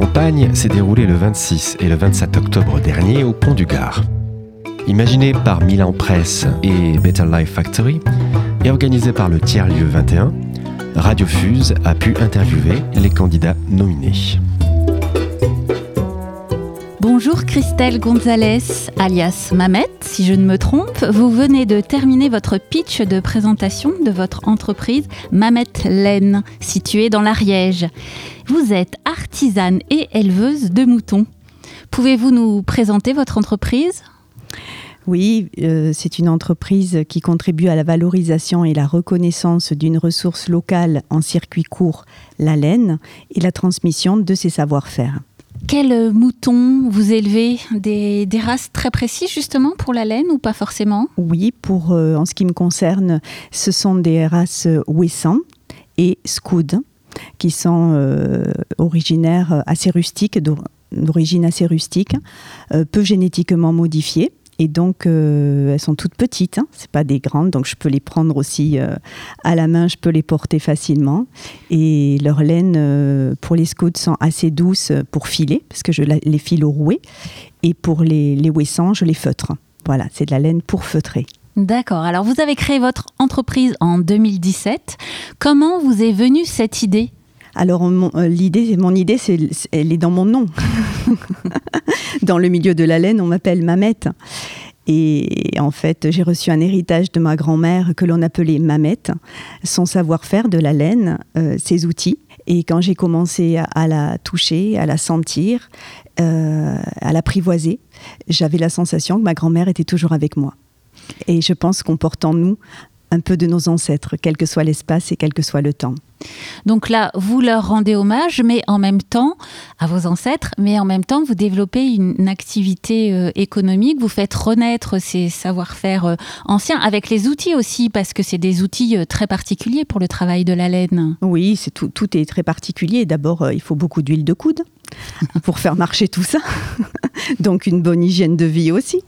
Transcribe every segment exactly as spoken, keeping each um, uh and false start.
campagne s'est déroulée le vingt-six et le vingt-sept octobre dernier au Pont du Gard. Imaginé par Milan Press et Better Life Factory et organisé par le Tiers-Lieu vingt et un, Radio Fuse a pu interviewer les candidats nominés. Bonjour Christelle Gonzalez, alias Mamet, si je ne me trompe. Vous venez de terminer votre pitch de présentation de votre entreprise Mamet Laine, située dans l'Ariège. Vous êtes artisane et éleveuse de moutons. Pouvez-vous nous présenter votre entreprise ? Oui, euh, c'est une entreprise qui contribue à la valorisation et la reconnaissance d'une ressource locale en circuit court, la laine, et la transmission de ses savoir-faire. Quels moutons vous élevez ? Des, des races très précises justement pour la laine ou pas forcément ? Oui, pour, euh, en ce qui me concerne, ce sont des races Ouessant et Scoud qui sont euh, originaires assez rustiques, d'origine assez rustique, euh, peu génétiquement modifiées. Et donc, euh, elles sont toutes petites, hein, c'est pas des grandes, donc je peux les prendre aussi euh, à la main, je peux les porter facilement. Et leurs laines, euh, pour les Scouts, sont assez douces pour filer, parce que je la, les file au rouet. Et pour les, les Ouessants, je les feutre. Voilà, c'est de la laine pour feutrer. D'accord. Alors, vous avez créé votre entreprise en deux mille dix-sept. Comment vous est venue cette idée ? Alors, mon, euh, l'idée, mon idée, c'est, elle est dans mon nom. Dans le milieu de la laine, on m'appelle Mamette. Et en fait, j'ai reçu un héritage de ma grand-mère que l'on appelait Mamette, son savoir-faire de la laine, euh, ses outils. Et quand j'ai commencé à, à la toucher, à la sentir, euh, à l'apprivoiser, j'avais la sensation que ma grand-mère était toujours avec moi. Et je pense qu'on porte en nous un peu de nos ancêtres, quel que soit l'espace et quel que soit le temps. Donc là, vous leur rendez hommage, mais en même temps, à vos ancêtres, mais en même temps, vous développez une activité euh, économique, vous faites renaître ces savoir-faire euh, anciens, avec les outils aussi, parce que c'est des outils euh, très particuliers pour le travail de la laine. Oui, c'est tout, tout est très particulier. D'abord, euh, il faut beaucoup d'huile de coude pour faire marcher tout ça. Donc, une bonne hygiène de vie aussi.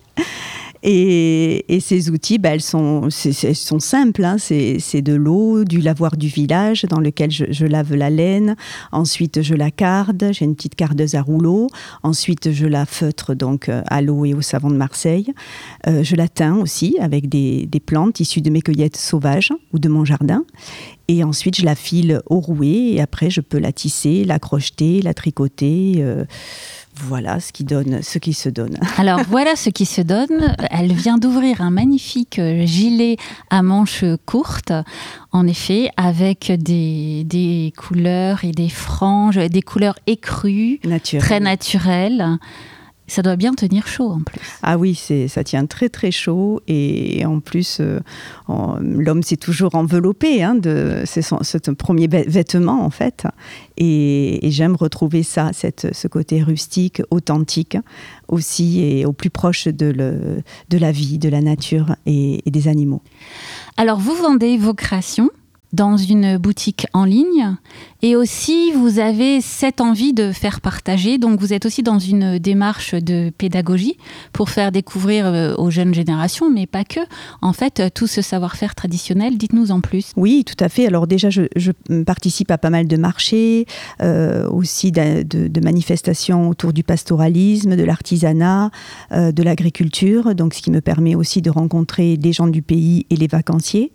Et, et ces outils, bah, elles sont, c'est, elles sont simples. Hein. C'est, c'est de l'eau, du lavoir du village dans lequel je, je lave la laine. Ensuite, je la carde. J'ai une petite cardeuse à rouleau. Ensuite, je la feutre donc, à l'eau et au savon de Marseille. Euh, je la teins aussi avec des, des plantes issues de mes cueillettes sauvages ou de mon jardin. Et ensuite, je la file au rouet. Et après, je peux la tisser, la crocheter, la tricoter. Euh, Voilà ce qui donne, ce qui se donne. Alors voilà ce qui se donne. Elle vient d'ouvrir un magnifique gilet à manches courtes, en effet, avec des, des couleurs et des franges, des couleurs écrues, Naturel. Très naturelles. Ça doit bien tenir chaud en plus. Ah oui, c'est, ça tient très très chaud et en plus, euh, on, l'homme s'est toujours enveloppé, hein, de, c'est son, c'est un premier vêtement en fait. Et, et j'aime retrouver ça, cette, ce côté rustique, authentique aussi et au plus proche de, le, de la vie, de la nature et, et des animaux. Alors vous vendez vos créations dans une boutique en ligne et aussi vous avez cette envie de faire partager, donc vous êtes aussi dans une démarche de pédagogie pour faire découvrir aux jeunes générations, mais pas que, en fait, tout ce savoir-faire traditionnel. Dites-nous en plus. Oui, tout à fait. Alors déjà, je, je participe à pas mal de marchés, euh, aussi de, de, de manifestations autour du pastoralisme, de l'artisanat, euh, de l'agriculture, donc ce qui me permet aussi de rencontrer les gens du pays et les vacanciers.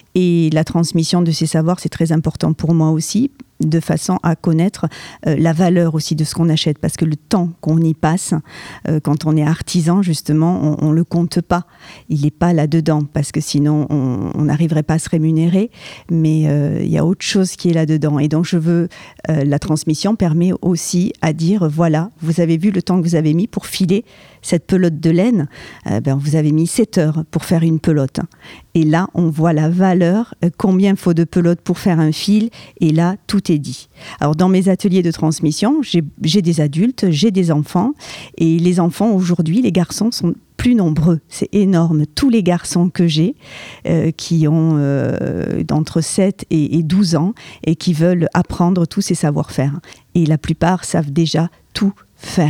Et la transmission de ces savoirs, c'est très important pour moi aussi, de façon à connaître euh, la valeur aussi de ce qu'on achète, parce que le temps qu'on y passe, euh, quand on est artisan justement, on ne le compte pas, il n'est pas là-dedans, parce que sinon on n'arriverait pas à se rémunérer, mais euh, il y a autre chose qui est là-dedans, et donc je veux, euh, la transmission permet aussi à dire, voilà, vous avez vu le temps que vous avez mis pour filer cette pelote de laine, euh, ben, vous avez mis sept heures pour faire une pelote, et là on voit la valeur, euh, combien il faut de pelotes pour faire un fil, et là tout est dit. Alors dans mes ateliers de transmission, j'ai, j'ai des adultes, j'ai des enfants, et les enfants aujourd'hui, les garçons sont plus nombreux, c'est énorme. Tous les garçons que j'ai, euh, qui ont euh, d'entre sept et, et douze ans, et qui veulent apprendre tous ces savoir-faire. Et la plupart savent déjà tout faire.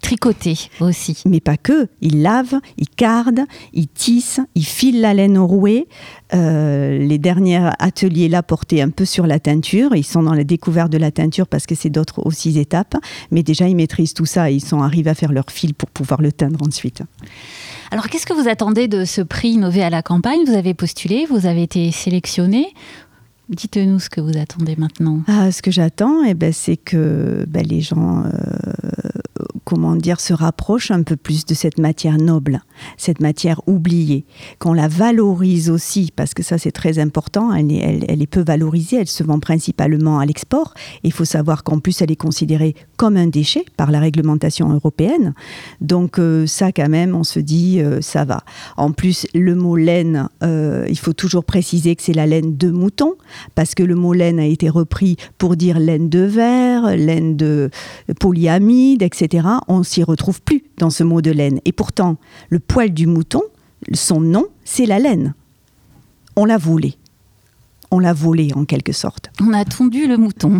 tricoter aussi. Mais pas que, ils lavent, ils cardent, ils tissent, ils filent la laine au rouet. Euh, les derniers ateliers là portaient un peu sur la teinture. Ils sont dans la découverte de la teinture parce que c'est d'autres aussi étapes. Mais déjà, ils maîtrisent tout ça. Ils sont arrivés à faire leur fil pour pouvoir le teindre ensuite. Alors, qu'est-ce que vous attendez de ce prix Innover à la campagne ? Vous avez postulé, vous avez été sélectionné. Dites-nous ce que vous attendez maintenant. Ah, ce que j'attends, eh ben, c'est que ben, les gens... Euh, comment dire, se rapproche un peu plus de cette matière noble, cette matière oubliée, qu'on la valorise aussi, parce que ça c'est très important, elle est, elle, elle est peu valorisée, elle se vend principalement à l'export, et il faut savoir qu'en plus elle est considérée comme un déchet par la réglementation européenne, donc euh, ça quand même on se dit euh, ça va. En plus le mot laine, euh, il faut toujours préciser que c'est la laine de mouton, parce que le mot laine a été repris pour dire laine de verre, laine de polyamide, et cetera. On ne s'y retrouve plus dans ce mot de laine. Et pourtant, le poil du mouton, son nom, c'est la laine. On l'a volé. On l'a volé en quelque sorte. On a tondu le mouton.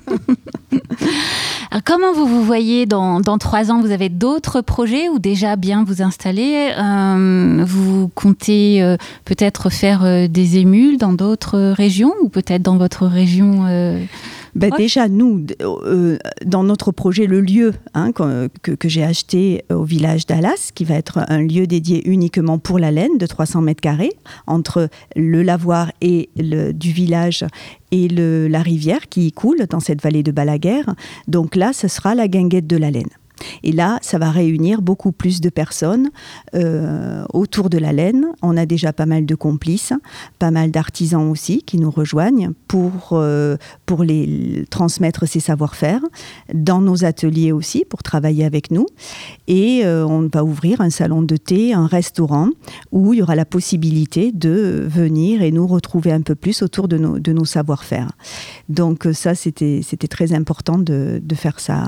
Alors, comment vous vous voyez dans, dans trois ans ? Vous avez d'autres projets ou déjà bien vous installer ? euh, Vous comptez euh, peut-être faire euh, des émules dans d'autres régions ou peut-être dans votre région euh Ben déjà, nous, euh, dans notre projet, le lieu hein, que, que, que j'ai acheté au village d'Alas, qui va être un lieu dédié uniquement pour la laine de trois cents mètres carrés, entre le lavoir et le, du village et le, la rivière qui y coule dans cette vallée de Balaguer. Donc là, ce sera la guinguette de la laine. Et là, ça va réunir beaucoup plus de personnes euh, autour de la laine. On a déjà pas mal de complices, pas mal d'artisans aussi qui nous rejoignent pour, euh, pour les, transmettre ces savoir-faire dans nos ateliers aussi, pour travailler avec nous. Et euh, on va ouvrir un salon de thé, un restaurant, où il y aura la possibilité de venir et nous retrouver un peu plus autour de nos, de nos savoir-faire. Donc ça, c'était, c'était très important de, de faire ça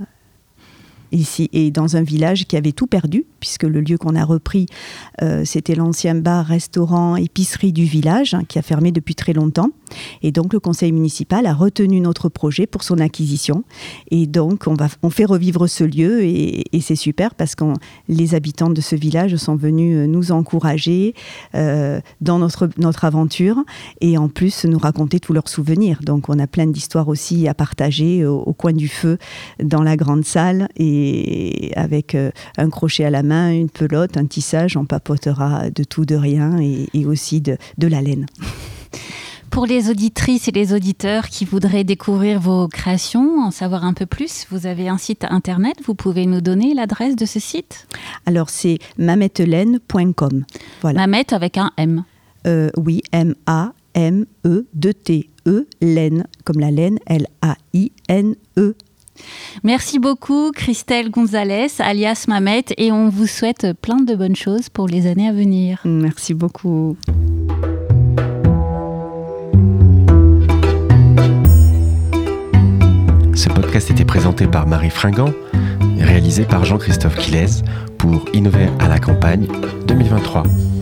ici, et dans un village qui avait tout perdu, puisque le lieu qu'on a repris, euh, c'était l'ancien bar, restaurant, épicerie du village, hein, qui a fermé depuis très longtemps. Et donc le conseil municipal a retenu notre projet pour son acquisition. Et donc on, va, on fait revivre ce lieu, et, et c'est super, parce que les habitants de ce village sont venus nous encourager euh, dans notre, notre aventure, et en plus nous raconter tous leurs souvenirs. Donc on a plein d'histoires aussi à partager au, au coin du feu, dans la grande salle, et Et avec euh, un crochet à la main, une pelote, un tissage, on papotera de tout, de rien, et, et aussi de, de la laine. Pour les auditrices et les auditeurs qui voudraient découvrir vos créations, en savoir un peu plus, vous avez un site internet, vous pouvez nous donner l'adresse de ce site ? Alors c'est mamettelaine point com. Voilà. Mamette avec un M. Euh, oui, M A M E deux T E, laine, comme la laine, L A I N E. Merci beaucoup Christelle Gonzalez, alias Mamette, et on vous souhaite plein de bonnes choses pour les années à venir. Merci beaucoup. Ce podcast était présenté par Marie Fringant et réalisé par Jean-Christophe Quilez pour Innover à la campagne deux mille vingt-trois.